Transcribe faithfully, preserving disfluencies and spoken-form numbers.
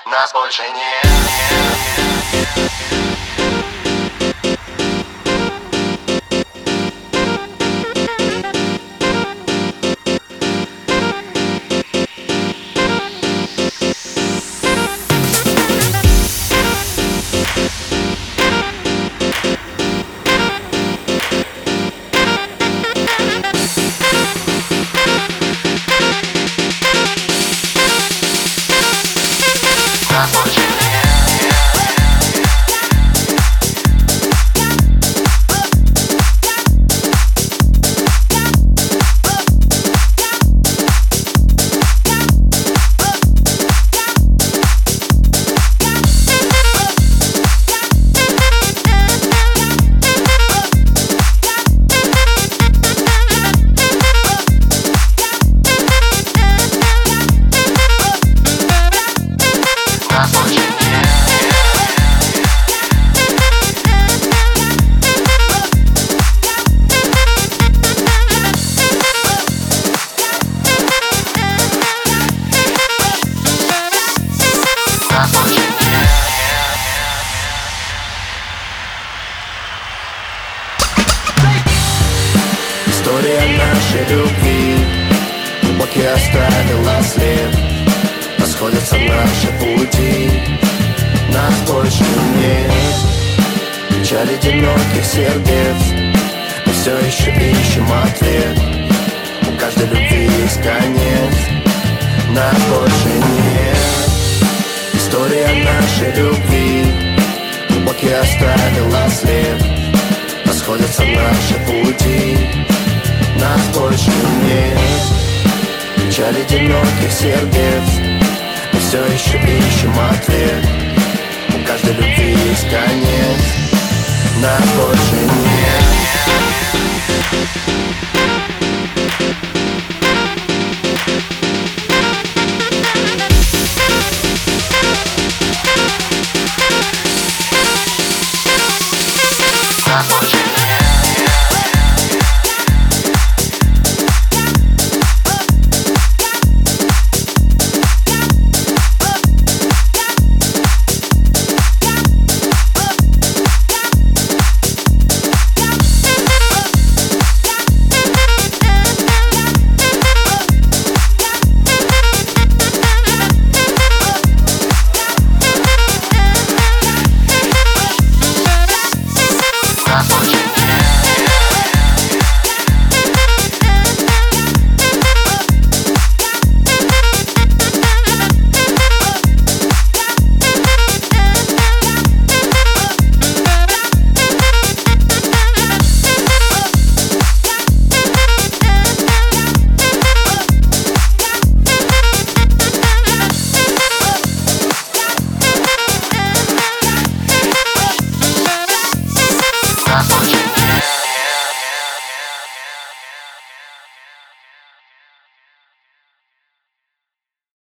Нас больше нет. Нас больше История нашей любви глубокий оставила след. Расходятся наши пути, нас больше нет. Печаль одиноких сердец, мы все еще ищем ответ. У каждой любви есть конец, нас больше нет. История нашей любви глубокий оставила след. Расходятся наши пути, нас больше нет. Печаль одиноких сердец, мы все еще ищем ответ. У каждой любви есть конец, нас больше нет.